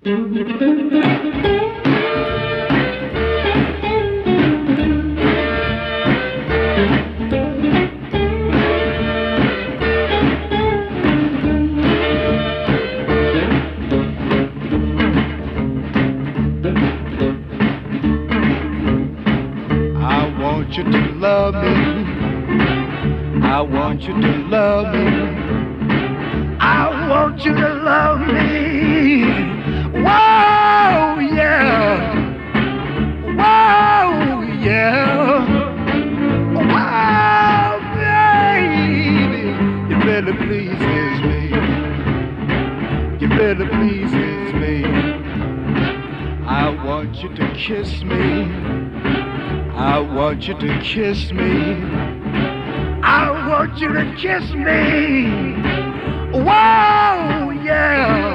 I want you to love me. I want you to love me. I want you to love me. Whoa, yeah. Whoa, yeah. Wow, baby. You really pleases me. You really pleases me. I want you to kiss me. I want you to kiss me. I want you to kiss me. Whoa, yeah.